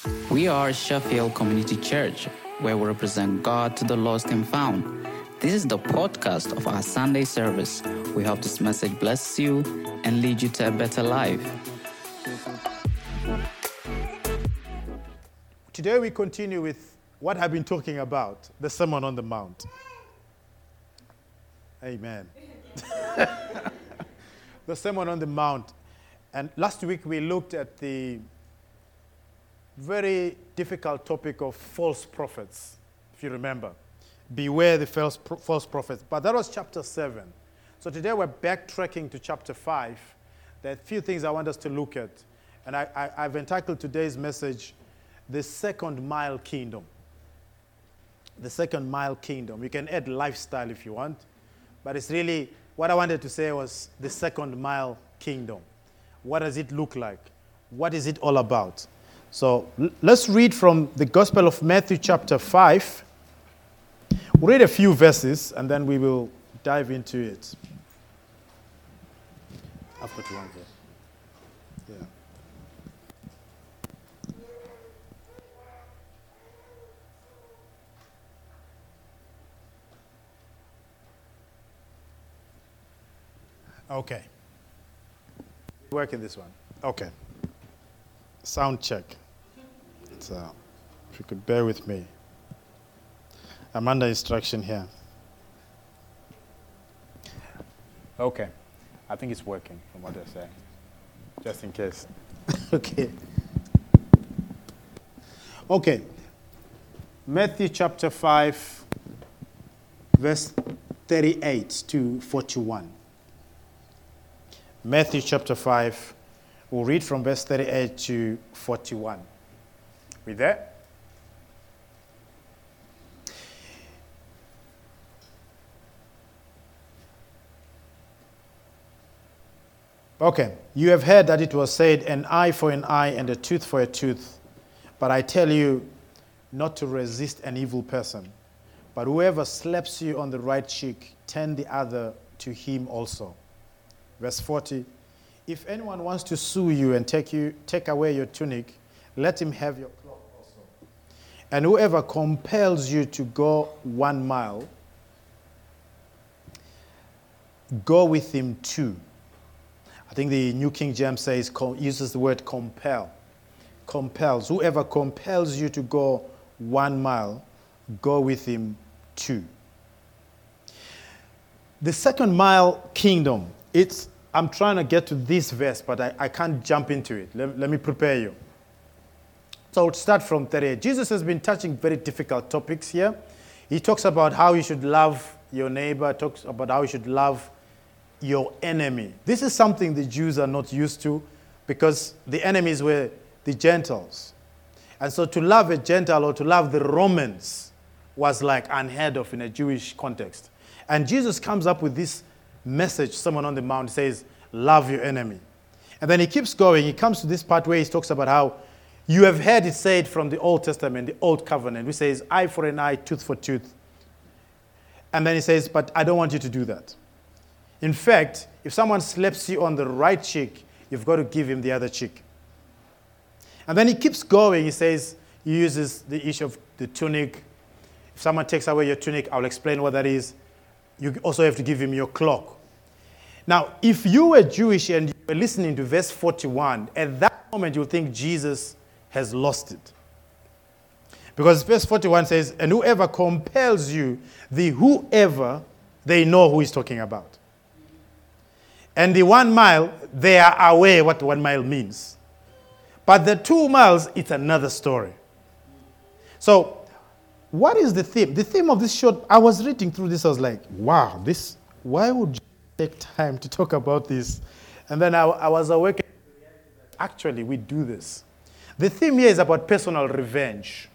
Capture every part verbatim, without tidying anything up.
We are Sheffield Community Church, where we represent God to the lost and found. This is the podcast of our Sunday service. We hope this message blesses you and leads you to a better life. Today we continue with what I've been talking about, the Sermon on the Mount. Amen. The Sermon on the Mount. And last week we looked at the very difficult topic of false prophets, if you remember. Beware the false, false prophets. But that was chapter seven. So today we're backtracking to chapter five. There are a few things I want us to look at. And I, I, I've entitled today's message, The Second Mile Kingdom. The Second Mile Kingdom. You can add lifestyle if you want. But it's really, what I wanted to say was the Second Mile Kingdom. What does it look like? What is it all about? So l- let's read from the Gospel of Matthew chapter five. We'll read a few verses and then we will dive into it. I've got one verse. Yeah. Okay. Work in this one. Okay. Sound check. So, if you could bear with me. I'm under instruction here. Okay. I think it's working from what they're saying. Just in case. Okay. Okay. Matthew chapter five, verse thirty-eight to forty-one. Matthew chapter five, we'll read from verse thirty-eight to forty-one. We there? Okay. You have heard that it was said, an eye for an eye and a tooth for a tooth. But I tell you not to resist an evil person. But whoever slaps you on the right cheek, turn the other to him also. Verse forty, if anyone wants to sue you and take you take away your tunic, let him have your cloak also. And whoever compels you to go one mile, go with him two. I think the New King James says, uses the word compel. Compels. Whoever compels you to go one mile, go with him two. The second mile kingdom, it's, I'm trying to get to this verse, but I, I can't jump into it. Let, let me prepare you. So let's start from thirty-eight. Jesus has been touching very difficult topics here. He talks about how you should love your neighbor, talks about how you should love your enemy. This is something the Jews are not used to because the enemies were the Gentiles. And so to love a Gentile or to love the Romans was like unheard of in a Jewish context. And Jesus comes up with this message, Sermon on the Mount, says, love your enemy. And then he keeps going. He comes to this part where he talks about how you have heard it said from the Old Testament, the Old Covenant, which says eye for an eye, tooth for tooth. And then he says, but I don't want you to do that. In fact, if someone slaps you on the right cheek, you've got to give him the other cheek. And then he keeps going. He says, he uses the issue of the tunic. If someone takes away your tunic, I'll explain what that is. You also have to give him your cloak. Now, if you were Jewish and you were listening to verse forty-one, at that moment you'll think Jesus has lost it. Because verse forty-one says, and whoever compels you, the whoever, they know who he's talking about. And the one mile, they are aware what one mile means. But the two miles, it's another story. So, what is the theme? The theme of this short, I was reading through this, I was like, wow, this, why would you take time to talk about this? And then I, I was awakened. Actually, we do this. The theme here is about personal revenge.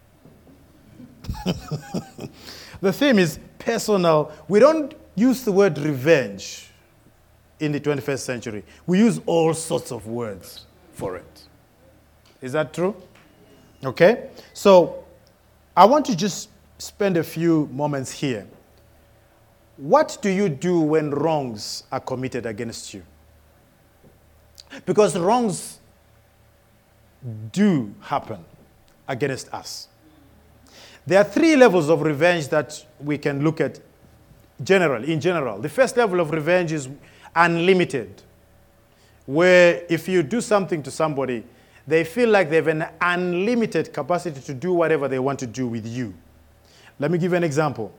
The theme is personal. We don't use the word revenge in the twenty-first century. We use all sorts of words for it. Is that true? Okay. So I want to just spend a few moments here. What do you do when wrongs are committed against you? Because wrongs do happen. against us. There are three levels of revenge that we can look at general, in general. The first level of revenge is unlimited, where if you do something to somebody, they feel like they have an unlimited capacity to do whatever they want to do with you. Let me give you an example.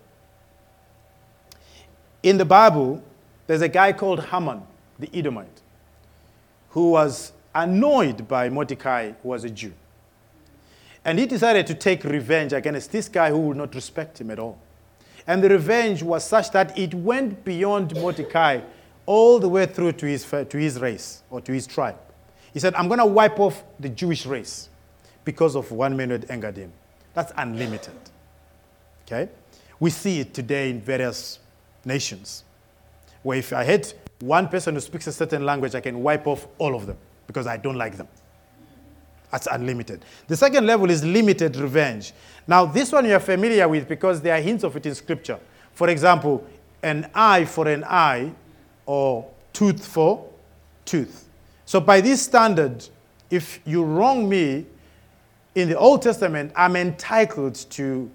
In the Bible, there's a guy called Haman, the Edomite, who was annoyed by Mordecai, who was a Jew. And he decided to take revenge against this guy who would not respect him at all. And the revenge was such that it went beyond Mordecai all the way through to his, to his race or to his tribe. He said, I'm going to wipe off the Jewish race because of one man who had angered him. That's unlimited. Okay? We see it today in various nations, where if I hate one person who speaks a certain language, I can wipe off all of them because I don't like them. That's unlimited. The second level is limited revenge. Now, this one you're familiar with because there are hints of it in Scripture. For example, an eye for an eye or tooth for tooth. So by this standard, if you wrong me, in the Old Testament, I'm entitled to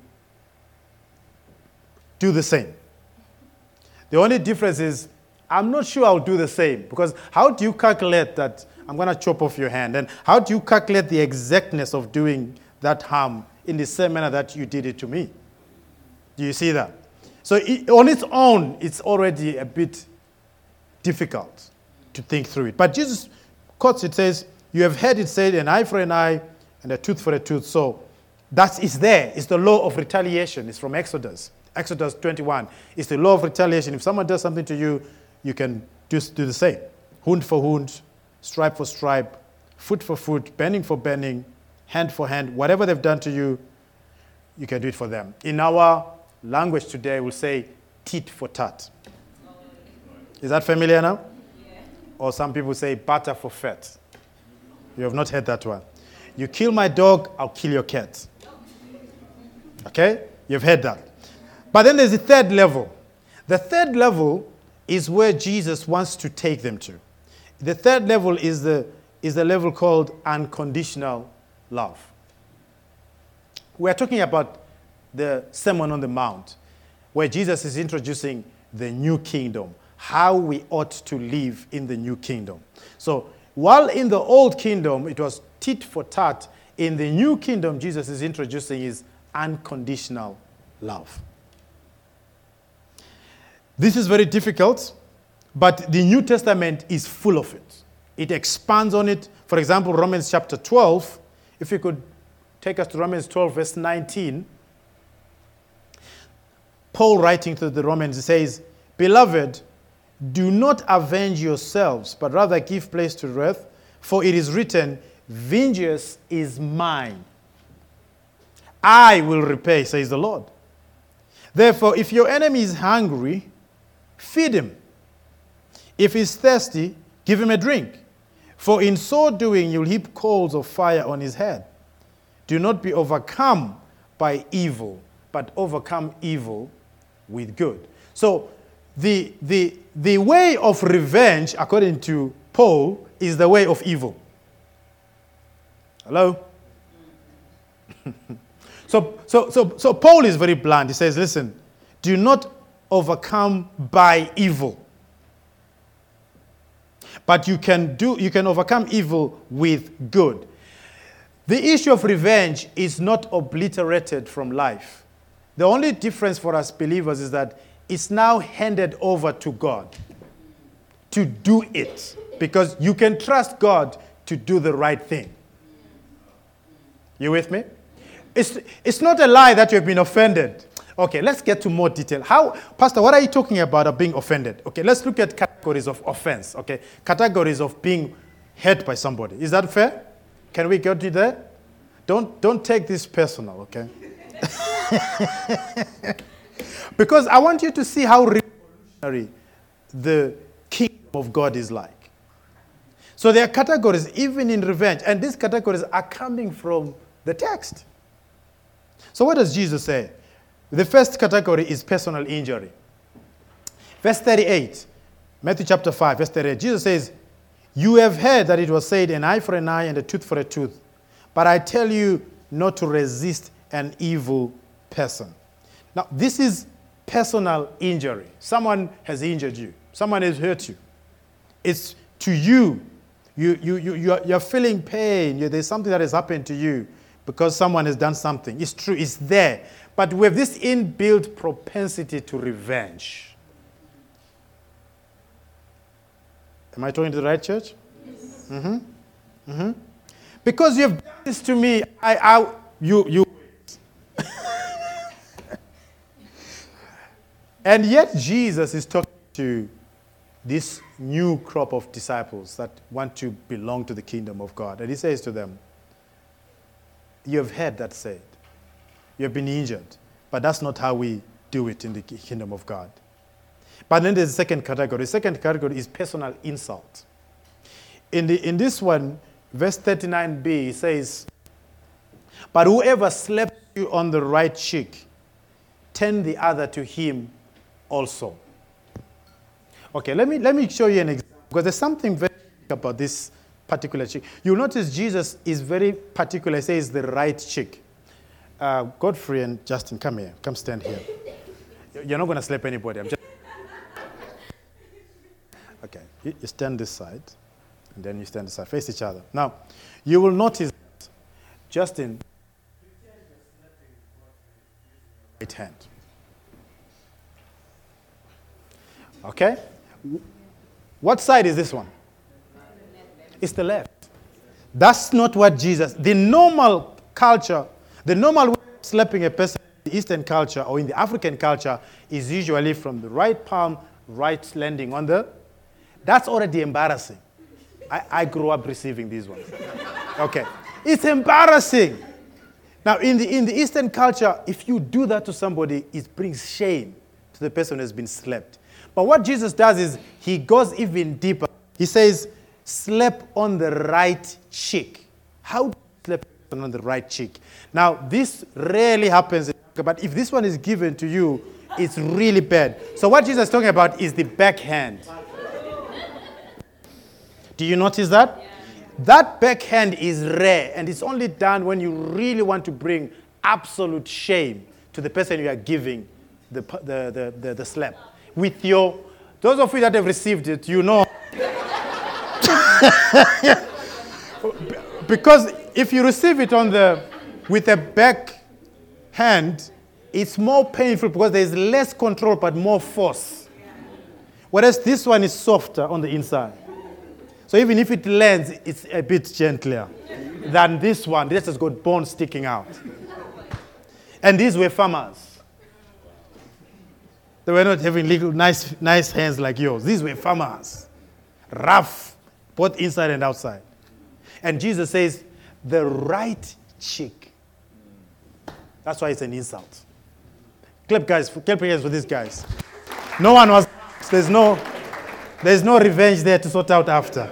do the same. The only difference is I'm not sure I'll do the same, because how do you calculate that I'm going to chop off your hand? And how do you calculate the exactness of doing that harm in the same manner that you did it to me? Do you see that? So it, on its own, it's already a bit difficult to think through it. But Jesus quotes it, says, you have heard it said, an eye for an eye and a tooth for a tooth. So that is there. It's the law of retaliation. It's from Exodus. Exodus twenty-one. It's the law of retaliation. If someone does something to you, you can just do the same. Wound for wound, stripe for stripe, foot for foot, bending for bending, hand for hand. Whatever they've done to you, you can do it for them. In our language today, we'll say tit for tat. Is that familiar now? Yeah. Or some people say butter for fat. You have not heard that one. You kill my dog, I'll kill your cat. Okay? You've heard that. But then there's the third level. The third level is where Jesus wants to take them to. The third level is the, is the level called unconditional love. We're talking about the Sermon on the Mount, where Jesus is introducing the new kingdom, how we ought to live in the new kingdom. So while in the old kingdom it was tit for tat, in the new kingdom Jesus is introducing is unconditional love. This is very difficult, but the New Testament is full of it. It expands on it. For example, Romans chapter twelve, if you could take us to Romans twelve, verse nineteen. Paul writing to the Romans says, Beloved, do not avenge yourselves, but rather give place to wrath, for it is written, vengeance is mine. I will repay, says the Lord. Therefore, if your enemy is hungry, feed him. If he's thirsty, give him a drink. For in so doing, you'll heap coals of fire on his head. Do not be overcome by evil, but overcome evil with good. So the, the, the way of revenge, according to Paul, is the way of evil. Hello? so, so, so, so Paul is very blunt. He says, listen, do not overcome by evil. But you can do you can overcome evil with good. The issue of revenge is not obliterated from life. The only difference for us believers is that it's now handed over to God to do it, because you can trust God to do the right thing. You with me? It's, it's not a lie that you have been offended. Okay, let's get to more detail. How, Pastor, what are you talking about of being offended? Okay, let's look at categories of offense, okay? Categories of being hurt by somebody. Is that fair? Can we go to that? Don't, don't take this personal, okay? Because I want you to see how revolutionary the kingdom of God is like. So there are categories, even in revenge, and these categories are coming from the text. So what does Jesus say? The first category is personal injury. Verse thirty-eight, Matthew chapter five, verse thirty-eight, Jesus says, you have heard that it was said, an eye for an eye and a tooth for a tooth. But I tell you, not to resist an evil person. Now, this is personal injury. Someone has injured you. Someone has hurt you. It's to you. You, you, you, you're, you're feeling pain. You, there's something that has happened to you because someone has done something. It's true. It's there. But we have this inbuilt propensity to revenge. Am I talking to the right church? Yes. Mm-hmm. Mm-hmm. Because you have done this to me, I, I you, you. And yet Jesus is talking to this new crop of disciples that want to belong to the kingdom of God. And he says to them, you have heard that said. You have been injured. But that's not how we do it in the kingdom of God. But then there's a second category. The second category is personal insult. In, the, in this one, verse thirty-nine b, it says, but whoever slaps you on the right cheek, turn the other to him also. Okay, let me, let me show you an example, because there's something very about this particular cheek. You'll notice Jesus is very particular. He says the right cheek. Uh, Godfrey and Justin, come here. Come stand here. You're not going to slap anybody. I'm just... Okay, you, you stand this side, and then you stand this side. Face each other. Now, you will notice that Justin, right hand. Okay? What side is this one? It's the left. That's not what Jesus... The normal culture, the normal way of slapping a person in the Eastern culture or in the African culture is usually from the right palm, right landing on the... That's already embarrassing. I, I grew up receiving these ones. Okay. It's embarrassing. Now, in the, in the Eastern culture, if you do that to somebody, it brings shame to the person who has been slapped. But what Jesus does is he goes even deeper. He says, slap on the right cheek. How do you slap on the right cheek? Now, this rarely happens, but if this one is given to you, it's really bad. So what Jesus is talking about is the backhand. Do you notice that? Yeah. That backhand is rare, and it's only done when you really want to bring absolute shame to the person you are giving the, the, the, the, the slap. With your, those of you that have received it, you know. Because if you receive it on the, with a back hand, it's more painful because there's less control but more force. Whereas this one is softer on the inside. So even if it lands, it's a bit gentler than this one. This has got bones sticking out. And these were farmers. They were not having little nice, nice hands like yours. These were farmers. Rough, both inside and outside. And Jesus says, the right cheek. That's why it's an insult. Clap, guys. Clap hands for these guys. No one was... There's no... There's no revenge there to sort out after.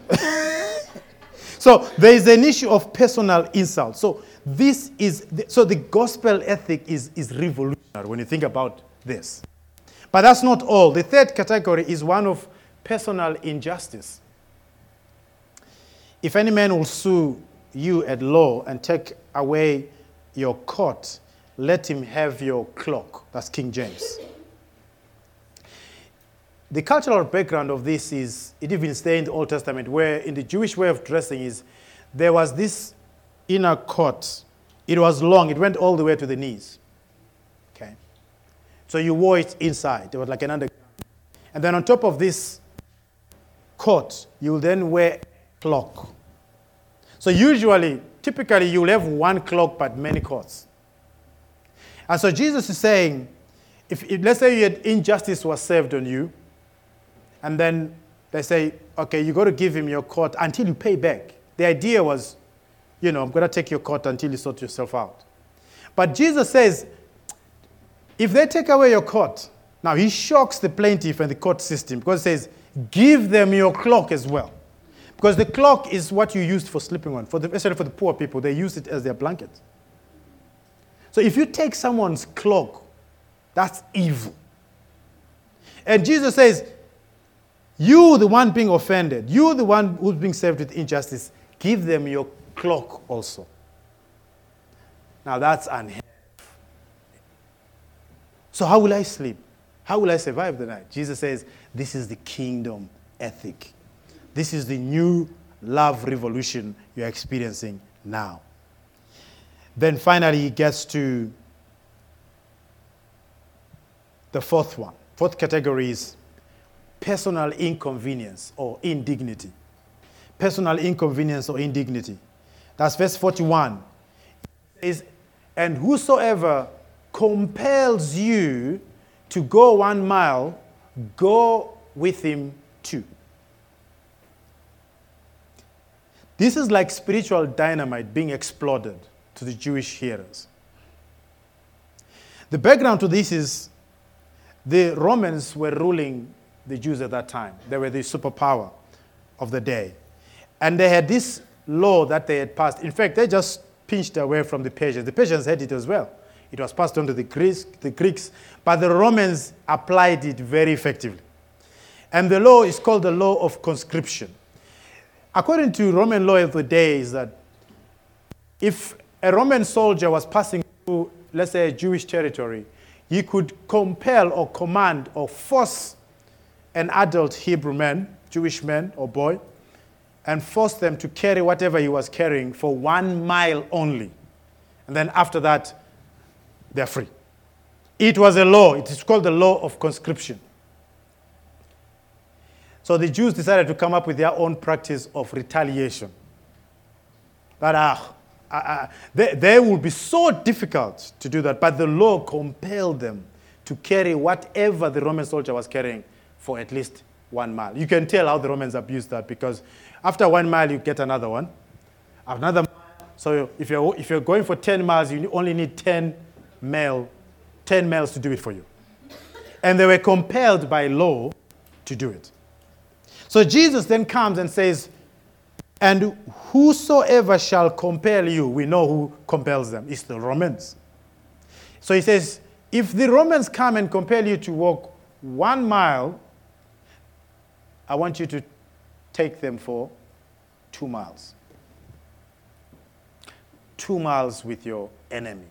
So there is an issue of personal insult. So this is... The, so the gospel ethic is, is revolutionary when you think about this. But that's not all. The third category is one of personal injustice. If any man will sue you at law and take away your coat, let him have your cloak. That's King James. The cultural background of this is, it even stays in the Old Testament, where in the Jewish way of dressing is, there was this inner coat. It was long. It went all the way to the knees. Okay. So you wore it inside. There was like an undergarment. And then on top of this coat, you will then wear a cloak. So usually, typically, you will have one cloak but many coats. And so Jesus is saying, if, if let's say you had injustice was served on you, and then they say, okay, you got to give him your coat until you pay back. The idea was, you know, I'm going to take your coat until you sort yourself out. But Jesus says, if they take away your coat, now he shocks the plaintiff and the court system because he says, give them your cloak as well. Because the cloak is what you used for sleeping on. For the, especially for the poor people, they use it as their blanket. So if you take someone's cloak, that's evil. And Jesus says, you, the one being offended, you, the one who's being served with injustice, give them your cloak also. Now that's unheard of. So how will I sleep? How will I survive the night? Jesus says, this is the kingdom ethic. This is the new love revolution you're experiencing now. Then finally, he gets to the fourth one. Fourth category is personal inconvenience or indignity. Personal inconvenience or indignity. That's verse forty-one. It says, and whosoever compels you to go one mile, go with him too. This is like spiritual dynamite being exploded to the Jewish hearers. The background to this is the Romans were ruling the Jews at that time. They were the superpower of the day. And they had this law that they had passed. In fact, they just pinched away from the Persians. The Persians had it as well. It was passed on to the Greeks, the Greeks, but the Romans applied it very effectively. And the law is called the law of conscription. According to Roman law of the day, is that if a Roman soldier was passing through, let's say, a Jewish territory, he could compel or command or force an adult Hebrew man, Jewish man or boy, and force them to carry whatever he was carrying for one mile only. And then after that, they're free. It was a law. It is called the law of conscription. So the Jews decided to come up with their own practice of retaliation. That ah, ah, ah, they, they would be so difficult to do that, but the law compelled them to carry whatever the Roman soldier was carrying for at least one mile. You can tell how the Romans abused that, because after one mile, you get another one. Another mile. So if you're, if you're going for ten miles, you only need ten male, ten males to do it for you. And they were compelled by law to do it. So Jesus then comes and says, and whosoever shall compel you, we know who compels them, it's the Romans. So he says, if the Romans come and compel you to walk one mile, I want you to take them for two miles. Two miles with your enemy.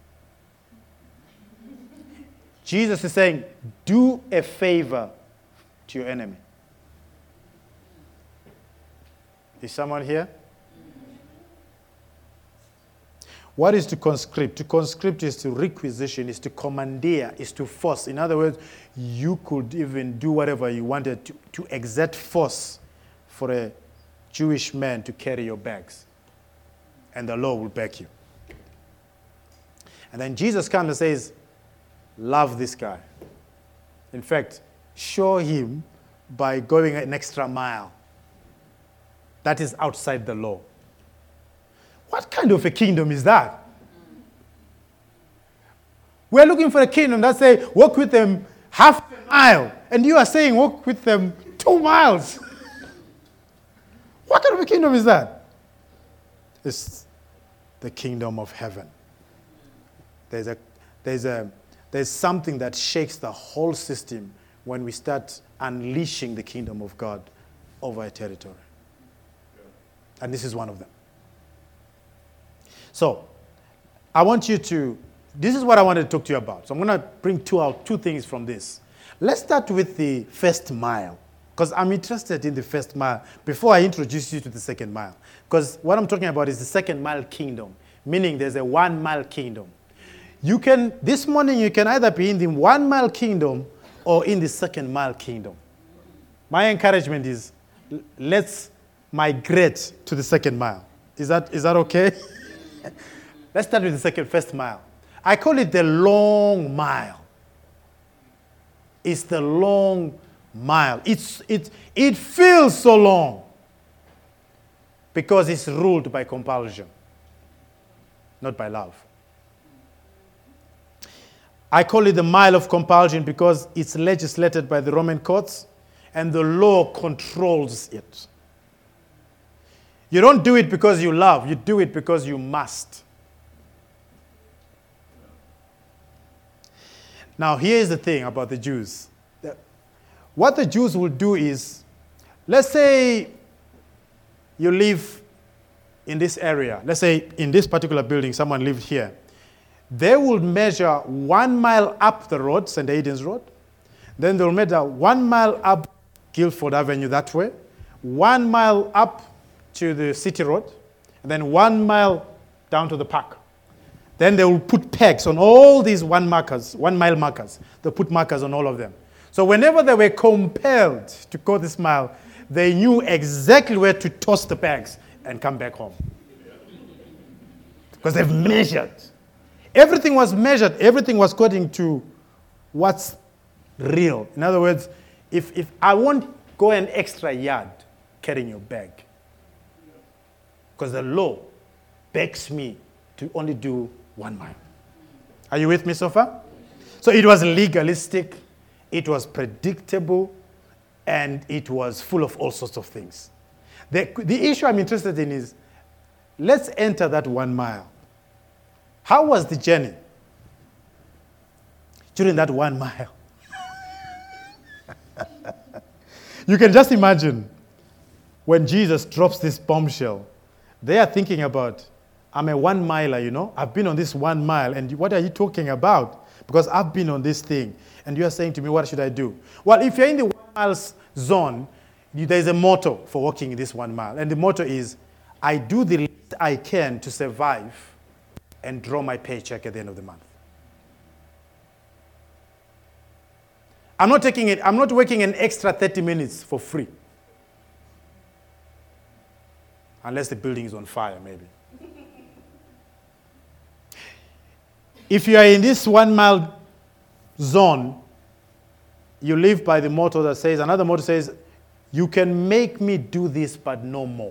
Jesus is saying, do a favor to your enemy. Is someone here? What is to conscript? To conscript is to requisition, is to commandeer, is to force. In other words, you could even do whatever you wanted to, to exert force for a Jewish man to carry your bags. And the law will back you. And then Jesus comes and says, love this guy. In fact, show him by going an extra mile. That is outside the law. What kind of a kingdom is that? We're looking for a kingdom that says, walk with them half a mile. And you are saying, walk with them two miles. What kind of a kingdom is that? It's the kingdom of heaven. There's a, there's a, there's something that shakes the whole system when we start unleashing the kingdom of God over a territory. And this is one of them. So, I want you to, this is what I wanted to talk to you about. So I'm going to bring two out, two things from this. Let's start with the first mile, because I'm interested in the first mile before I introduce you to the second mile. Because what I'm talking about is the second mile kingdom, meaning there's a one mile kingdom. You can, this morning you can either be in the one mile kingdom or in the second mile kingdom. My encouragement is, let's migrate to the second mile. Is that, is that okay? Let's start with the second, first mile. I call it the long mile. It's the long mile. It's, it, it feels so long because it's ruled by compulsion, not by love. I call it the mile of compulsion because it's legislated by the Roman courts and the law controls it. You don't do it because you love. You do it because you must. Now, here's the thing about the Jews. What the Jews will do is, let's say you live in this area. Let's say in this particular building, someone lived here. They will measure one mile up the road, Saint Aidan's Road. Then they'll measure one mile up Guildford Avenue that way, one mile up to the City Road, and then one mile down to the park. Then they will put pegs on all these one markers, one mile markers. They'll put markers on all of them. So whenever they were compelled to go this mile, they knew exactly where to toss the pegs and come back home. Because they've measured. Everything was measured. Everything was according to what's real. In other words, if, if I won't go an extra yard carrying your bag, because the law begs me to only do one mile. Are you with me so far? So it was legalistic, it was predictable, and it was full of all sorts of things. The, the issue I'm interested in is, let's enter that one mile. How was the journey during that one mile? You can just imagine when Jesus drops this bombshell, they are thinking about, I'm a one miler, you know. I've been on this one mile, and what are you talking about? Because I've been on this thing, and you are saying to me, what should I do? Well, if you're in the one mile zone, you, there's a motto for walking in this one mile, and the motto is, I do the least I can to survive and draw my paycheck at the end of the month. I'm not taking it, I'm not working an extra thirty minutes for free. Unless the building is on fire, maybe. If you are in this one mile zone, you live by the motto that says, another motto says, you can make me do this, but no more.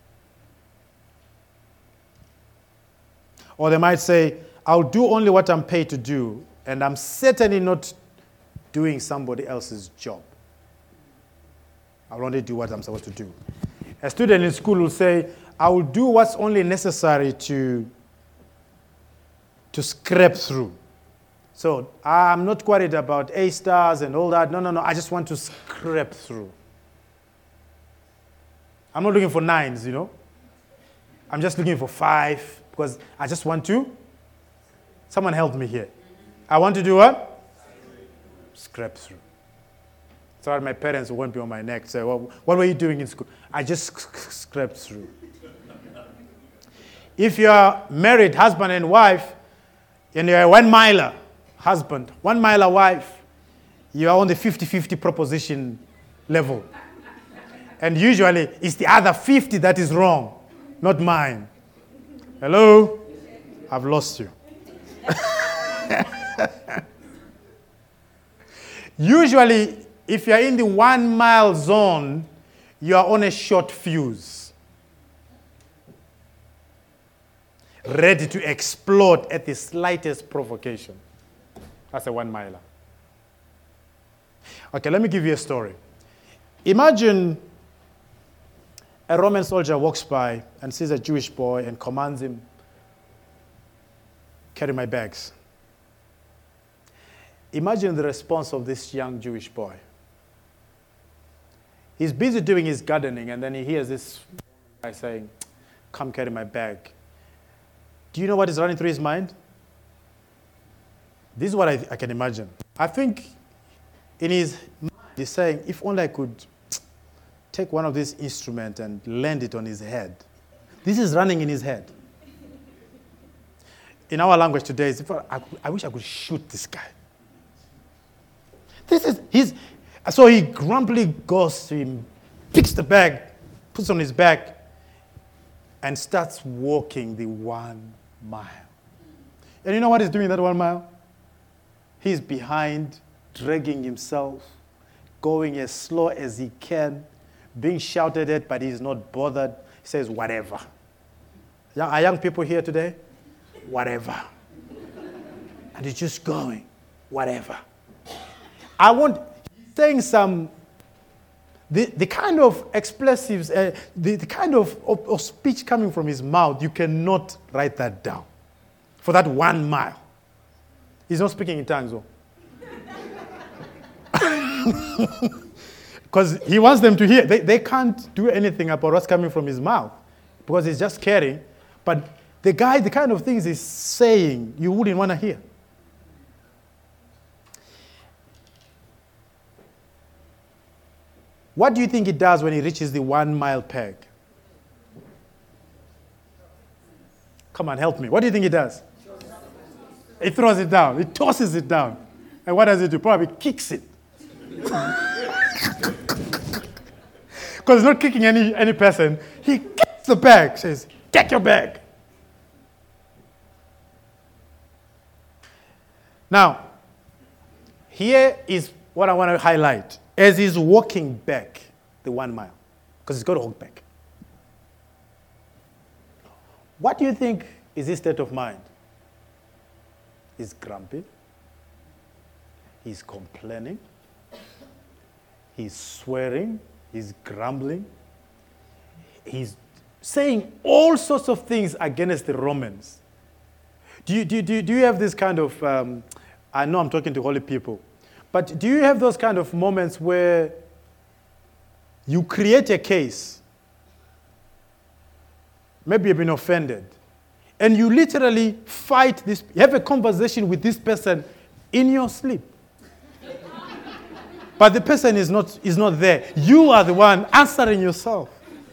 Or they might say, I'll do only what I'm paid to do, and I'm certainly not doing somebody else's job. I'll only do what I'm supposed to do. A student in school will say, I will do what's only necessary to, to scrape through. So I'm not worried about A stars and all that. No, no, no. I just want to scrape through. I'm not looking for nines, you know. I'm just looking for five because I just want to. Someone help me here. I want to do what? Scrape through. So that my parents won't be on my neck. Say, well, what were you doing in school? I just scraped through. If you're married, husband and wife, and you're a one-miler husband, one-miler wife, you are on the fifty-fifty proposition level. And usually, it's the other fifty that is wrong, not mine. Hello? I've lost you. Usually, if you're in the one-mile zone, you are on a short fuse, ready to explode at the slightest provocation. That's a one-miler. Okay, let me give you a story. Imagine a Roman soldier walks by and sees a Jewish boy and commands him, carry my bags. Imagine the response of this young Jewish boy. He's busy doing his gardening, and then he hears this guy saying, come carry my bag. Do you know what is running through his mind? This is what I, I can imagine. I think in his mind, he's saying, if only I could take one of these instruments and land it on his head. This is running in his head. In our language today, it's, I, I wish I could shoot this guy. This is his. So he grumpily goes to him, picks the bag, puts on his back, and starts walking the one mile. And you know what he's doing that one mile? He's behind, dragging himself, going as slow as he can, being shouted at, but he's not bothered. He says, whatever. Are young people here today? Whatever. And he's just going, whatever. I want, saying some, the, the kind of expletives, uh, the, the kind of, of, of speech coming from his mouth, you cannot write that down for that one mile. He's not speaking in tongues, though. Because he wants them to hear. They, they can't do anything about what's coming from his mouth because he's just carrying. But the guy, the kind of things he's saying, you wouldn't want to hear. What do you think he does when he reaches the one mile peg? Come on, help me. What do you think he does? He throws it down. He tosses it down. And what does he do? Probably kicks it. Because he's not kicking any, any person. He kicks the bag, says, take your bag. Now, here is what I want to highlight. As he's walking back the one mile, because he's got to walk back. What do you think is his state of mind? He's grumpy. He's complaining. He's swearing. He's grumbling. He's saying all sorts of things against the Romans. Do you, do you, do you have this kind of, um, I know I'm talking to holy people, but do you have those kind of moments where you create a case, maybe you've been offended, and you literally fight this, you have a conversation with this person in your sleep. But the person is not, is not there. You are the one answering yourself.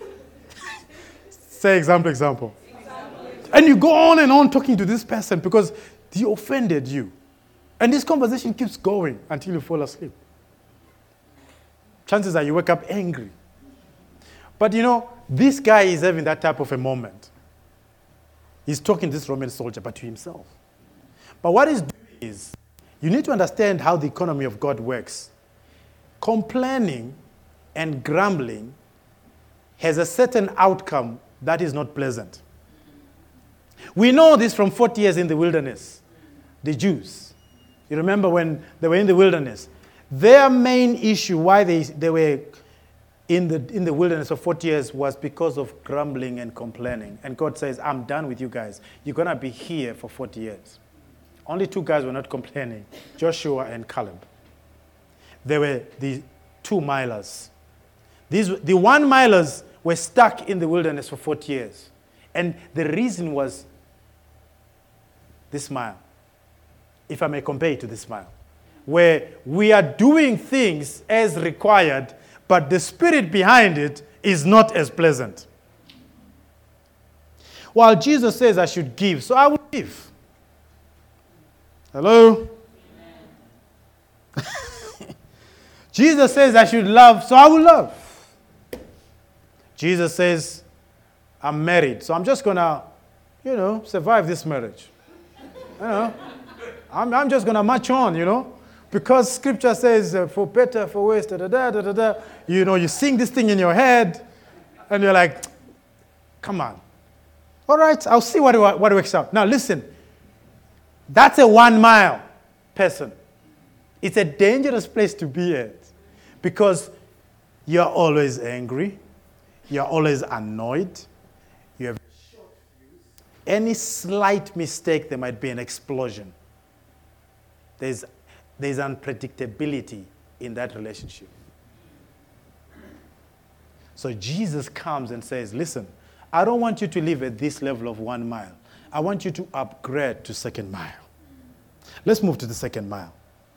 Say example, example. Example. And you go on and on talking to this person because he offended you. And this conversation keeps going until you fall asleep. Chances are you wake up angry. But you know, this guy is having that type of a moment. He's talking to this Roman soldier, but to himself. But what he's doing is, you need to understand how the economy of God works. Complaining and grumbling has a certain outcome that is not pleasant. We know this from forty years in the wilderness. The Jews. You remember when they were in the wilderness? Their main issue why they, they were in the, in the wilderness for forty years was because of grumbling and complaining. And God says, I'm done with you guys. You're going to be here for forty years. Only two guys were not complaining, Joshua and Caleb. They were the two milers. These, the one milers were stuck in the wilderness for forty years. And the reason was this mile, if I may compare it to this mile, where we are doing things as required, but the spirit behind it is not as pleasant. While Jesus says I should give, so I will give. Hello? Jesus says I should love, so I will love. Jesus says I'm married, so I'm just going to, you know, survive this marriage. You know, I'm, I'm just going to march on, you know, because scripture says uh, for better, for worse, da, da, da, da, da, da. You know, you sing this thing in your head, and you're like, come on. All right, I'll see what, what works out. Now listen, that's a one mile person. It's a dangerous place to be at because you're always angry, you're always annoyed, you have short fuse. Any slight mistake, there might be an explosion. There's, there's unpredictability in that relationship. So Jesus comes and says, listen, I don't want you to live at this level of one mile. I want you to upgrade to second mile. Let's move to the second mile.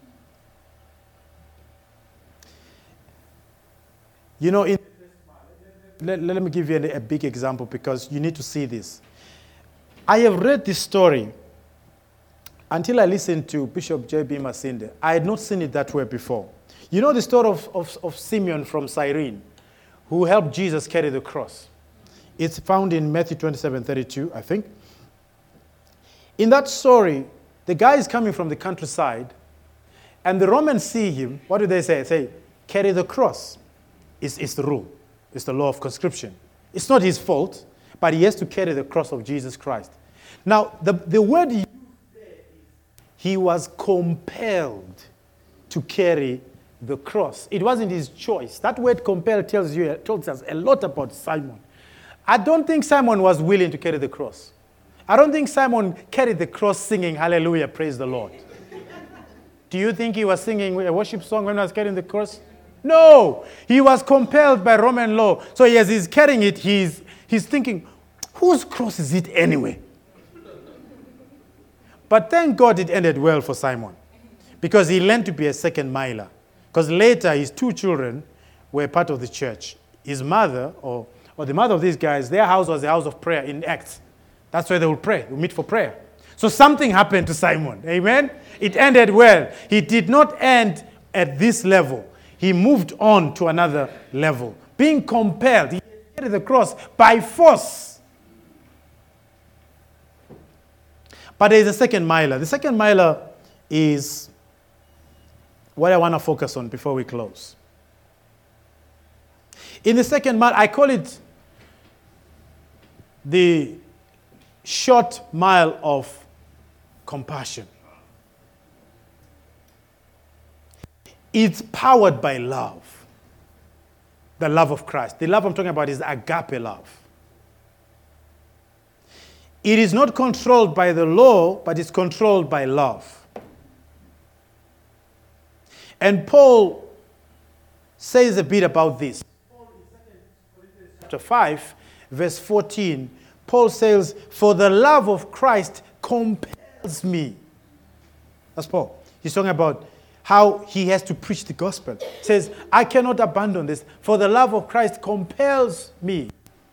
You know, in, let, let me give you a, a big example because you need to see this. I have read this story until I listened to Bishop J B Masinde. I had not seen it that way before. You know the story of, of, of Simeon from Cyrene, who helped Jesus carry the cross. It's found in Matthew twenty-seven thirty-two, I think. In that story, the guy is coming from the countryside, and the Romans see him. What do they say? They say, carry the cross. It's, it's the rule. It's the law of conscription. It's not his fault, but he has to carry the cross of Jesus Christ. Now, the, the word used there is he was compelled to carry the cross. It wasn't his choice. That word compelled tells you tells us a lot about Simon. I don't think Simon was willing to carry the cross. I don't think Simon carried the cross singing, hallelujah, praise the Lord. Do you think he was singing a worship song when he was carrying the cross? No. He was compelled by Roman law. So as he's carrying it, he's, he's thinking, whose cross is it anyway? But thank God it ended well for Simon, because he learned to be a second miler. Because later his two children were part of the church. His mother, or, or the mother of these guys, their house was the house of prayer in Acts. That's where they would pray, they would meet for prayer. So something happened to Simon. Amen? It ended well. He did not end at this level. He moved on to another level. Being compelled. He carried the cross by force. But there is a second miler. The second miler is what I want to focus on before we close. In the second mile, I call it the short mile of compassion. It's powered by love. The love of Christ. The love I'm talking about is agape love. It is not controlled by the law, but it's controlled by love. And Paul says a bit about this. Chapter five, verse fourteen, Paul says, "For the love of Christ compels me." That's Paul. He's talking about how he has to preach the gospel. He says, "I cannot abandon this, for the love of Christ compels me."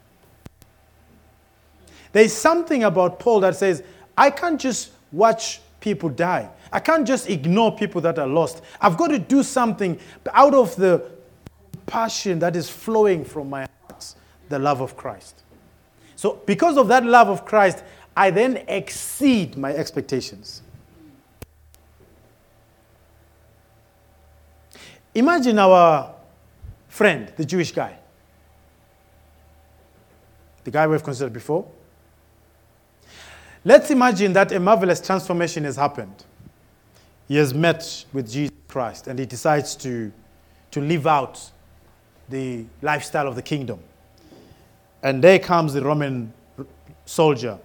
There's something about Paul that says, I can't just watch people die. I can't just ignore people that are lost. I've got to do something out of the passion that is flowing from my heart, the love of Christ. So because of that love of Christ, I then exceed my expectations. Imagine our friend, the Jewish guy. The guy we've considered before. Let's imagine that a marvelous transformation has happened. He has met with Jesus Christ and he decides to, to live out the lifestyle of the kingdom. And there comes the Roman soldier.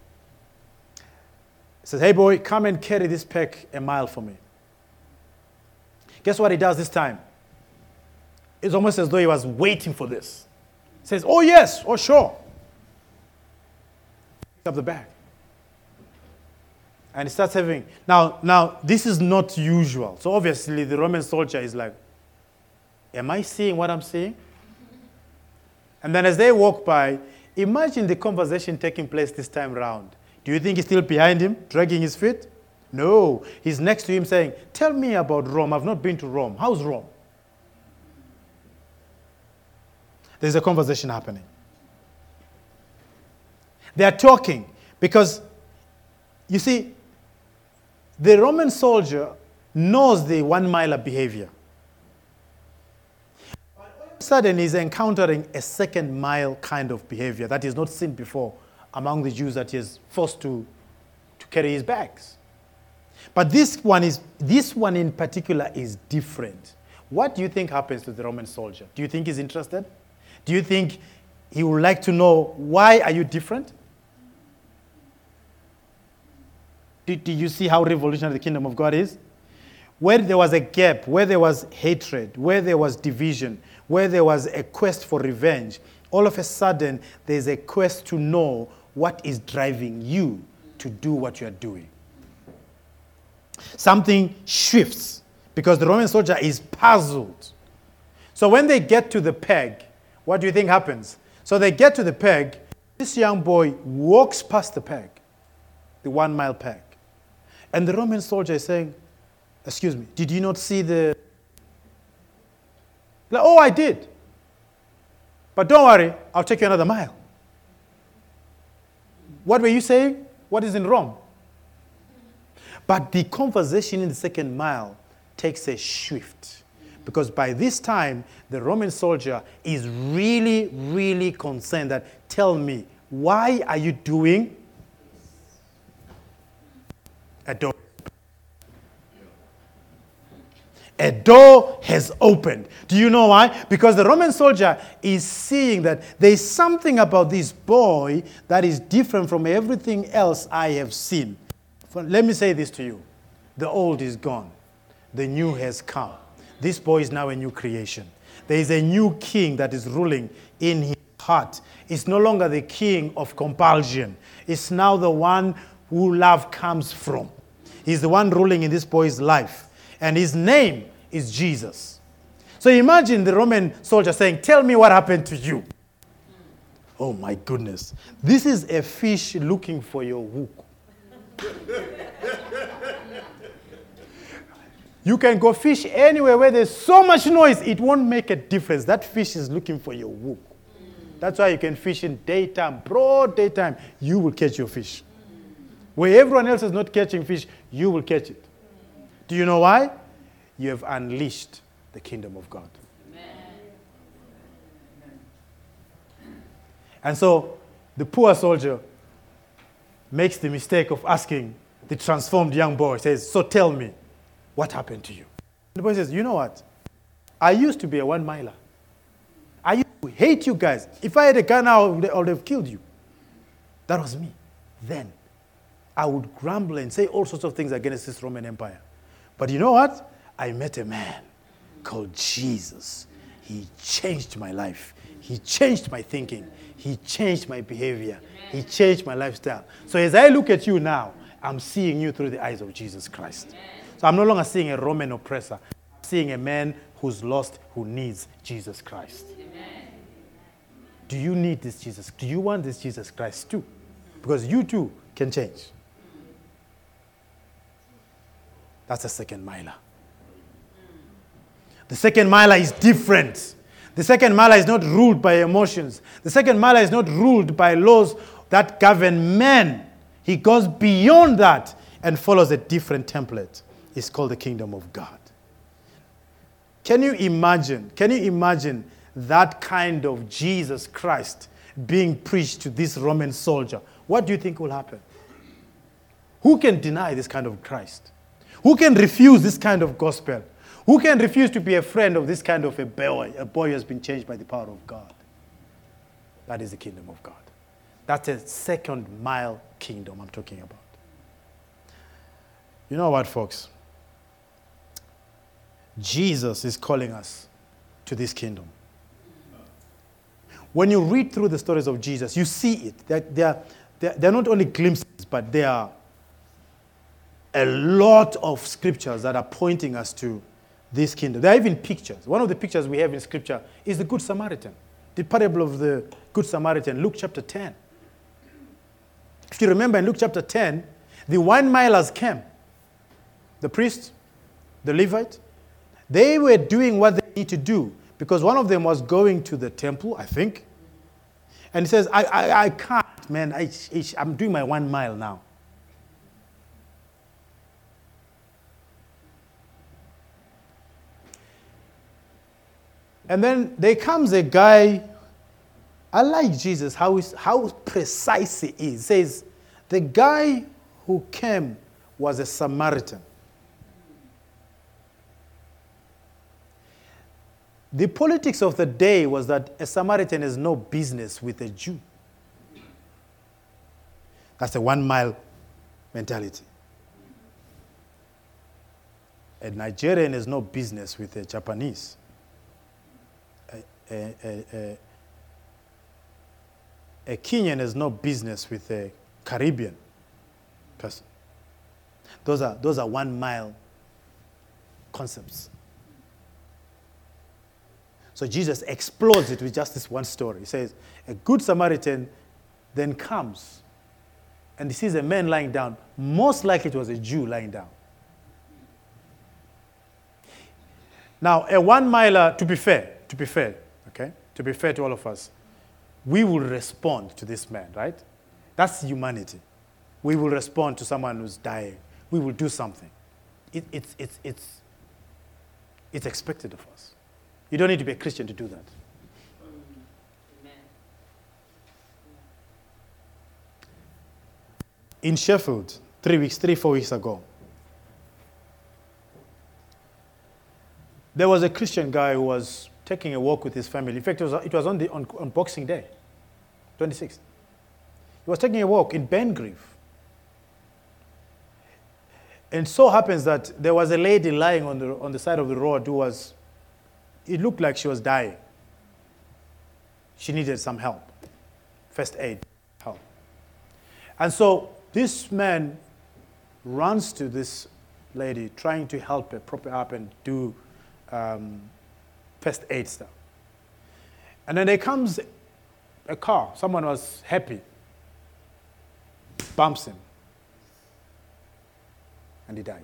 He says, "Hey boy, come and carry this pack a mile for me." Guess what he does this time? It's almost as though he was waiting for this. He says, "Oh yes, oh sure." Picks up the bag. And he starts having, now, now, this is not usual. So obviously the Roman soldier is like, am I seeing what I'm seeing? And then as they walk by, imagine the conversation taking place this time around. Do you think he's still behind him, dragging his feet? No. He's next to him saying, "Tell me about Rome. I've not been to Rome. How's Rome?" There's a conversation happening. They are talking because, you see, the Roman soldier knows the one-miler behavior. But all of a sudden, he's encountering a second mile kind of behavior that is not seen before among the Jews that he is forced to, to carry his bags. But this one is this one in particular is different. What do you think happens to the Roman soldier? Do you think he's interested? Do you think he would like to know, why are you different? Did, did you see how revolutionary the kingdom of God is? Where there was a gap, where there was hatred, where there was division, where there was a quest for revenge, all of a sudden there's a quest to know what is driving you to do what you're doing. Something shifts because the Roman soldier is puzzled. So when they get to the peg, what do you think happens? So they get to the peg, this young boy walks past the peg, the one mile peg. And the Roman soldier is saying, "Excuse me, did you not see the..." Like, "Oh, I did. But don't worry, I'll take you another mile." What were you saying? What is in Rome? But the conversation in the second mile takes a shift. Because by this time, the Roman soldier is really, really concerned that, "Tell me, why are you doing a door?" A door has opened. Do you know why? Because the Roman soldier is seeing that there's something about this boy that is different from everything else I have seen. Let me say this to you. The old is gone. The new has come. This boy is now a new creation. There is a new king that is ruling in his heart. It's no longer the king of compulsion. It's now the one who love comes from. He's the one ruling in this boy's life. And his name is Jesus. So imagine the Roman soldier saying, tell me what happened to you. Oh my goodness. This is a fish looking for your hook. You can go fish anywhere where there's so much noise, it won't make a difference. That fish is looking for your hook. That's why you can fish in daytime, broad daytime. You will catch your fish. Where everyone else is not catching fish, you will catch it. Do you know why? You have unleashed the kingdom of God. And so the poor soldier makes the mistake of asking the transformed young boy, says, so tell me, what happened to you? The boy says, you know what? I used to be a one-miler. I used to hate you guys. If I had a gun now, I would, I would have killed you. That was me. Then I would grumble and say all sorts of things against this Roman Empire. But you know what? I met a man called Jesus. He changed my life. He changed my thinking. He changed my behavior. He changed my lifestyle. So as I look at you now, I'm seeing you through the eyes of Jesus Christ. So I'm no longer seeing a Roman oppressor. I'm seeing a man who's lost, who needs Jesus Christ. Amen. Do you need this Jesus? Do you want this Jesus Christ too? Because you too can change. That's a second miler. The second miler is different. The second miler is not ruled by emotions. The second miler is not ruled by laws that govern men. He goes beyond that and follows a different template. It's called the kingdom of God. Can you imagine? Can you imagine that kind of Jesus Christ being preached to this Roman soldier? What do you think will happen? Who can deny this kind of Christ? Who can refuse this kind of gospel? Who can refuse to be a friend of this kind of a boy, a boy who has been changed by the power of God? That is the kingdom of God. That's a second mile kingdom I'm talking about. You know what, folks? Jesus is calling us to this kingdom. When you read through the stories of Jesus, you see it. They're, they're, they're, they're not only glimpses, but they are a lot of scriptures that are pointing us to this kingdom. There are even pictures. One of the pictures we have in scripture is the Good Samaritan. The parable of the Good Samaritan, Luke chapter ten. If you remember in Luke chapter ten, the one milers came. The priest, the Levite, they were doing what they need to do because one of them was going to the temple, I think. And he says, I, I, I can't, man. I, I'm doing my one mile now. And then there comes a guy. I like Jesus, how, is, how precise he is. He says, the guy who came was a Samaritan. The politics of the day was that a Samaritan has no business with a Jew. That's a one-mile mentality. A Nigerian has no business with a Japanese. A, a, a, a, a Kenyan has no business with a Caribbean person. Those are, those are one-mile concepts. So Jesus explodes it with just this one story. He says, a good Samaritan then comes and he sees a man lying down. Most likely it was a Jew lying down. Now, a one-miler, to be fair, to be fair, okay, to be fair to all of us, we will respond to this man, right? That's humanity. We will respond to someone who's dying. We will do something. It, it's, it's, it's, it's expected of us. You don't need to be a Christian to do that. Amen. In Sheffield, three weeks, three, four weeks ago, there was a Christian guy who was taking a walk with his family. In fact, it was, it was on, the, on, on Boxing Day, twenty-sixth. He was taking a walk in Bangrieve. And so happens that there was a lady lying on the, on the side of the road who was, it looked like she was dying. She needed some help, first aid help. And so This man runs to this lady, trying to help her, prop her up, and do um, first aid stuff. And then there comes a car. Someone was happy, bumps him, and he died.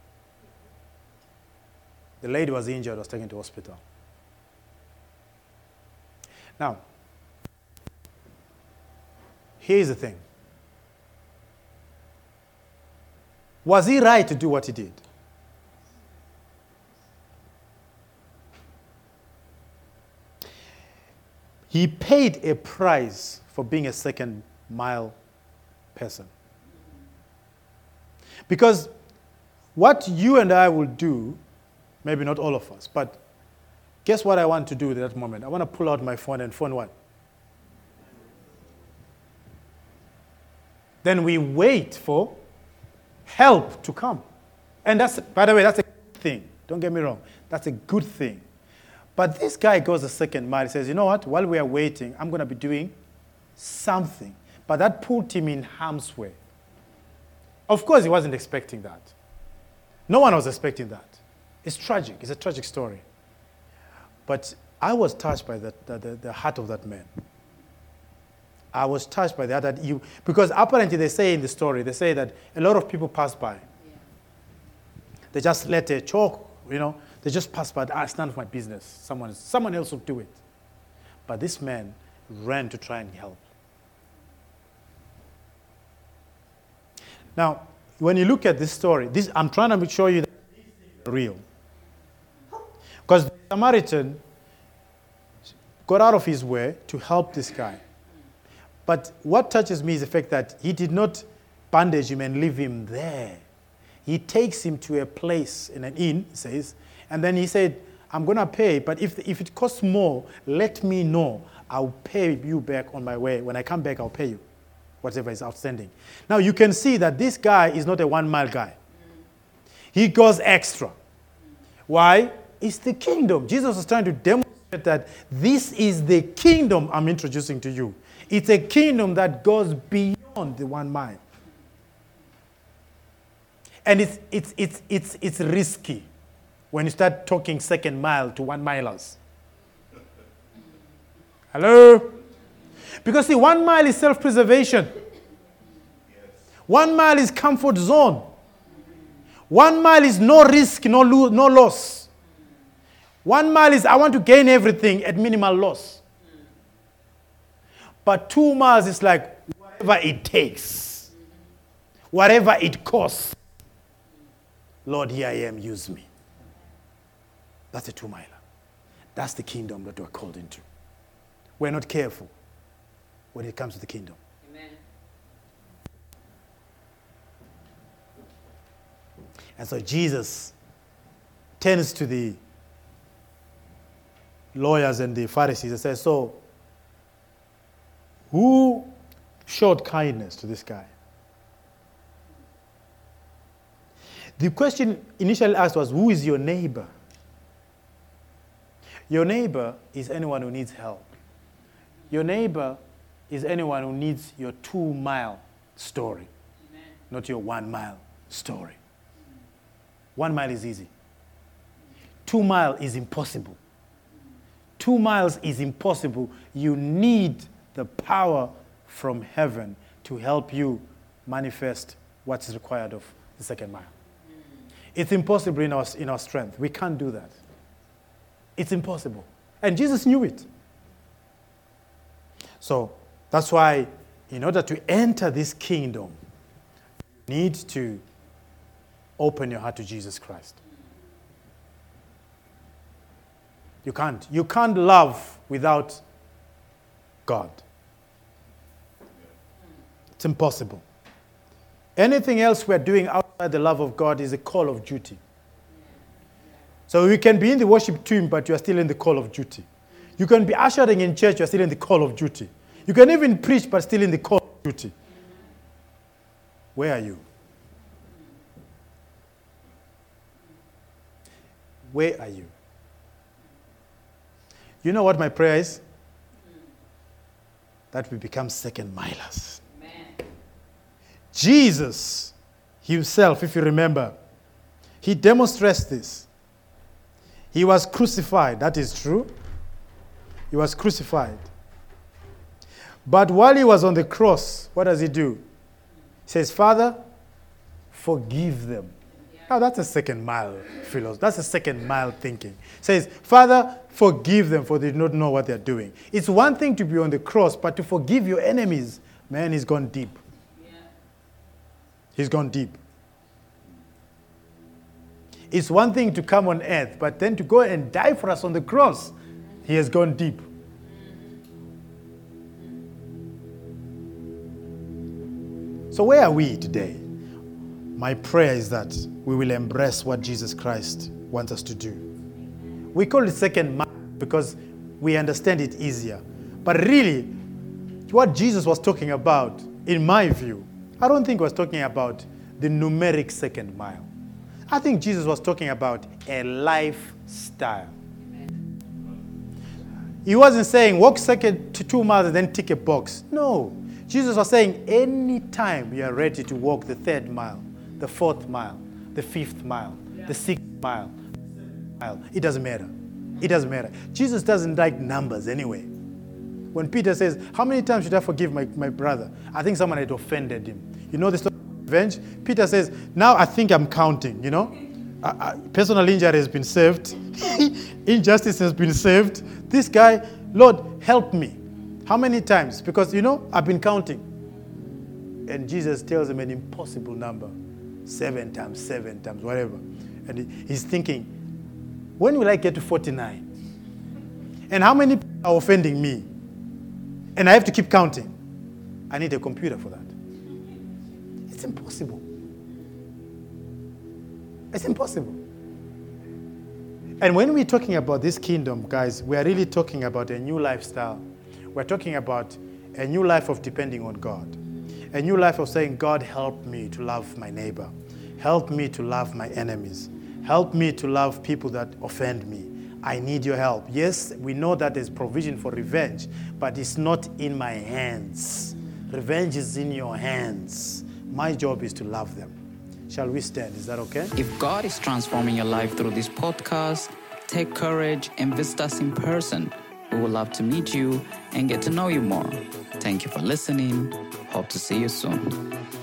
The lady was injured, was taken to hospital. Now, here's the thing. Was he right to do what he did? He paid a price for being a second mile person. Because what you and I will do, maybe not all of us, but guess what I want to do at that moment? I want to pull out my phone and phone what? Then we wait for help to come. And that's, by the way, that's a good thing. Don't get me wrong. That's a good thing. But this guy goes a second mile. He says, you know what? While we are waiting, I'm going to be doing something. But that put him in harm's way. Of course, he wasn't expecting that. No one was expecting that. It's tragic. It's a tragic story. But I was touched by the, the, the, the heart of that man. I was touched by that, that you, because apparently they say in the story, they say that a lot of people pass by. Yeah. They just let a chalk, you know, they just pass by. Ah, it's none of my business. Someone, someone else will do it. But this man ran to try and help. Now, when you look at this story, this, I'm trying to show you that it's real. Because the Samaritan got out of his way to help this guy. But what touches me is the fact that he did not bandage him and leave him there. He takes him to a place in an inn, he says, and then he said, I'm going to pay, but if, if it costs more, let me know. I'll pay you back on my way. When I come back, I'll pay you whatever is outstanding. Now, you can see that this guy is not a one-mile guy. He goes extra. Why? It's the kingdom. Jesus was trying to demonstrate that this is the kingdom I'm introducing to you. It's a kingdom that goes beyond the one mile. And it's, it's, it's, it's, it's risky when you start talking second mile to one milers. Hello? Because see, one mile is self-preservation. Yes. One mile is comfort zone. One mile is no risk, no, lo- no loss. One mile is I want to gain everything at minimal loss. But two miles is like whatever it takes. Whatever it costs. Lord, here I am, use me. That's a two-miler. That's the kingdom that we're called into. We're not careful when it comes to the kingdom. Amen. And so Jesus turns to the lawyers and the Pharisees and says, so, who showed kindness to this guy? The question initially asked was, who is your neighbor? Your neighbor is anyone who needs help. Your neighbor is anyone who needs your two-mile story, Amen. Not your one-mile story. One mile is easy. Two mile is impossible. Two miles is impossible. You need the power from heaven to help you manifest what's required of the second mile. It's impossible in our, in our strength. We can't do that. It's impossible. And Jesus knew it. So that's why in order to enter this kingdom, you need to open your heart to Jesus Christ. You can't. You can't love without God. It's impossible. Anything else we're doing outside the love of God is a call of duty. So we can be in the worship team, but you are still in the call of duty. You can be ushering in church, you are still in the call of duty. You can even preach, but still in the call of duty. Where are you? Where are you? You know what my prayer is? That we become second milers. Amen. Jesus himself, if you remember, he demonstrates this. He was crucified, that is true. He was crucified. But while he was on the cross, what does he do? He says, Father, forgive them. Now that's a second mile philosophy. That's a second mile thinking. He says, Father, forgive them, for they do not know what they're doing. It's one thing to be on the cross, but to forgive your enemies, man, he's gone deep. Yeah. He's gone deep. It's one thing to come on earth, but then to go and die for us on the cross, he has gone deep. So where are we today? My prayer is that we will embrace what Jesus Christ wants us to do. We call it second mile because we understand it easier. But really, what Jesus was talking about, in my view, I don't think he was talking about the numeric second mile. I think Jesus was talking about a lifestyle. He wasn't saying walk second to two miles and then tick a box. No. Jesus was saying anytime you are ready to walk the third mile, the fourth mile, the fifth mile, yeah. the sixth mile, mile, it doesn't matter. It doesn't matter. Jesus doesn't like numbers anyway. When Peter says, how many times should I forgive my, my brother? I think someone had offended him. You know the story of revenge? Peter says, now I think I'm counting, you know. Uh, uh, personal injury has been saved. Injustice has been saved. This guy, Lord, help me. How many times? Because, you know, I've been counting. And Jesus tells him an impossible number. Seven times, seven times, whatever. And he, he's thinking, when will I get to forty-nine? And how many people are offending me? And I have to keep counting. I need a computer for that. It's impossible. It's impossible. And when we're talking about this kingdom, guys, we are really talking about a new lifestyle. We're talking about a new life of depending on God. A new life of saying, God, help me to love my neighbor. Help me to love my enemies. Help me to love people that offend me. I need your help. Yes, we know that there's provision for revenge, but it's not in my hands. Revenge is in your hands. My job is to love them. Shall we stand? Is that okay? If God is transforming your life through this podcast, take courage and visit us in person. We would love to meet you and get to know you more. Thank you for listening. Hope to see you soon.